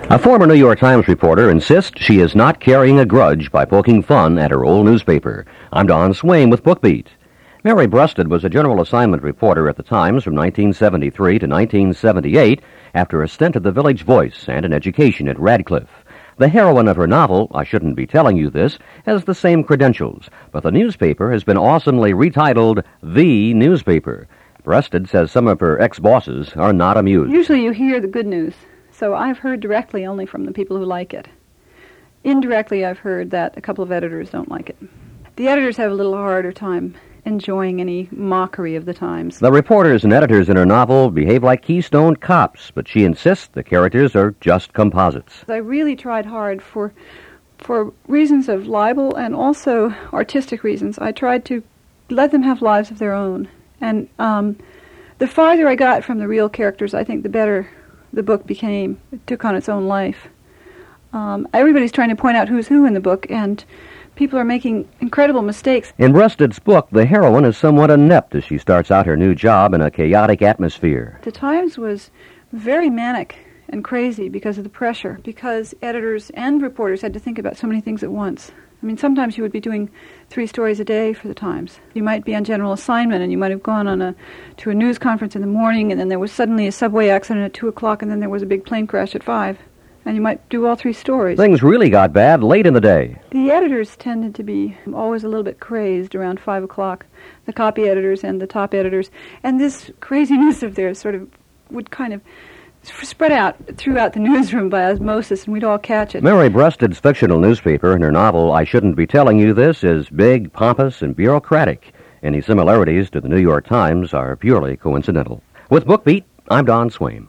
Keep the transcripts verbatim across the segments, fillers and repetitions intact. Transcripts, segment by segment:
A former New York Times reporter insists she is not carrying a grudge by poking fun at her old newspaper. I'm Don Swaim with BookBeat. Mary Brusted was a general assignment reporter at the Times from nineteen seventy-three to nineteen seventy-eight after a stint at the Village Voice and an education at Radcliffe. The heroine of her novel, I Shouldn't Be Telling You This, has the same credentials, but the newspaper has been awesomely retitled The Newspaper. Brusted says some of her ex-bosses are not amused. Usually you hear the good news, so I've heard directly only from the people who like it. Indirectly, I've heard that a couple of editors don't like it. The editors have a little harder time enjoying any mockery of the Times. The reporters and editors in her novel behave like Keystone Cops, but she insists the characters are just composites. I really tried hard for for reasons of libel and also artistic reasons. I tried to let them have lives of their own. And um, the farther I got from the real characters, I think the better the book became. It took on its own life. Um, everybody's trying to point out who's who in the book, and people are making incredible mistakes. In Brusted's book, the heroine is somewhat inept as she starts out her new job in a chaotic atmosphere. The Times was very manic and crazy because of the pressure, because editors and reporters had to think about so many things at once. I mean, sometimes you would be doing three stories a day for the Times. You might be on general assignment, and you might have gone on a to a news conference in the morning, and then there was suddenly a subway accident at two o'clock, and then there was a big plane crash at five. And you might do all three stories. Things really got bad late in the day. The editors tended to be always a little bit crazy around five o'clock, the copy editors and the top editors. And this craziness of theirs sort of would kind of spread out throughout the newsroom by osmosis, and we'd all catch it. Mary Brusted's fictional newspaper in her novel, I Shouldn't Be Telling You This, is big, pompous, and bureaucratic. Any similarities to the New York Times are purely coincidental. With BookBeat, I'm Don Swaim.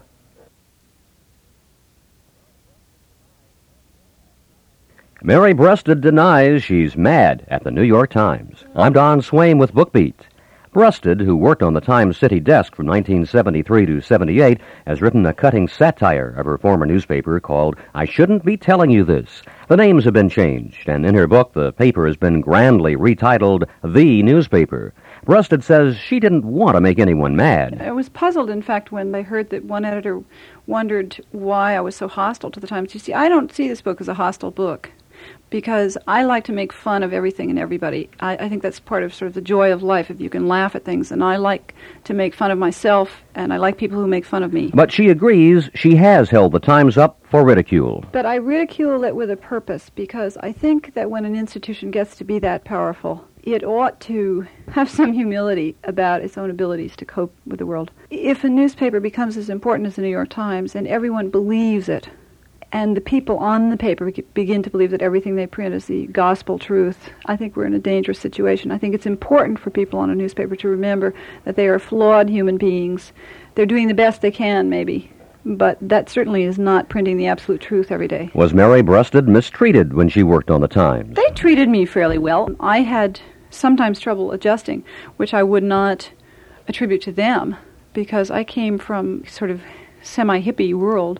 Mary Brusted denies she's mad at the New York Times. I'm Don Swaim with BookBeat. Brusted, who worked on the Times City desk from nineteen seventy-three to seventy-eight, has written a cutting satire of her former newspaper called I Shouldn't Be Telling You This. The names have been changed, and in her book, the paper has been grandly retitled The Newspaper. Brusted says she didn't want to make anyone mad. I was puzzled, in fact, when they heard that one editor wondered why I was so hostile to the Times. You see, I don't see this book as a hostile book, because I like to make fun of everything and everybody. I, I think that's part of sort of the joy of life, if you can laugh at things. And I like to make fun of myself, and I like people who make fun of me. But she agrees she has held the Times up for ridicule. But I ridicule it with a purpose, because I think that when an institution gets to be that powerful, it ought to have some humility about its own abilities to cope with the world. If a newspaper becomes as important as the New York Times, and everyone believes it, and the people on the paper begin to believe that everything they print is the gospel truth, I think we're in a dangerous situation. I think it's important for people on a newspaper to remember that they are flawed human beings. They're doing the best they can, maybe, but that certainly is not printing the absolute truth every day. Was Mary Brusted mistreated when she worked on the Times? They treated me fairly well. I had sometimes trouble adjusting, which I would not attribute to them, because I came from sort of semi-hippie world,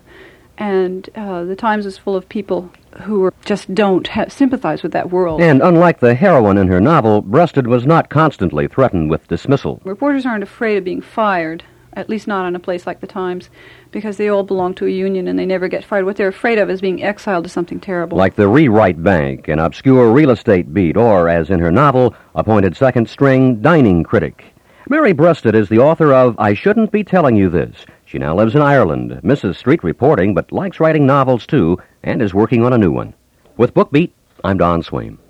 and uh, the Times is full of people who are, just don't ha- sympathize with that world. And unlike the heroine in her novel, Brusted was not constantly threatened with dismissal. Reporters aren't afraid of being fired, at least not in a place like the Times, because they all belong to a union and they never get fired. What they're afraid of is being exiled to something terrible. Like the Rewrite Bank, an obscure real estate beat, or, as in her novel, appointed second-string dining critic. Mary Brusted is the author of I Shouldn't Be Telling You This. She now lives in Ireland, misses street reporting, but likes writing novels too, and is working on a new one. With BookBeat, I'm Don Swaim.